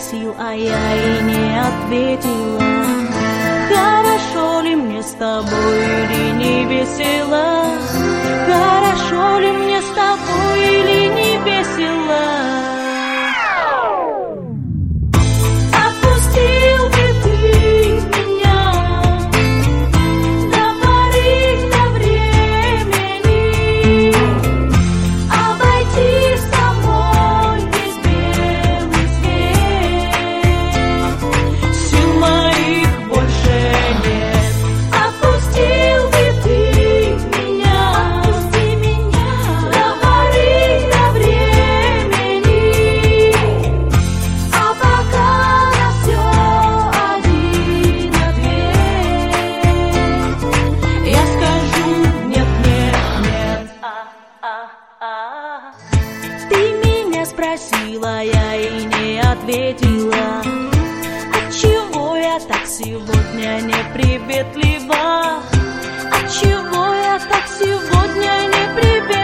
спросил, а я и не ответила. Хорошо ли мне с тобой или не весело? Хорошо ли мне с тобой или не весело? Отпустил бы ты меня до поры до времени, обойти с тобой весь белый свет. Сил моих больше нет. Отпустил бы ты меня до поры до времени, а пока на все один ответ. Я скажу нет, нет, нет. Ты меня спросила, я и не ответила. Отчего я так сегодня неприветлива? Отчего я так сегодня неприветлива?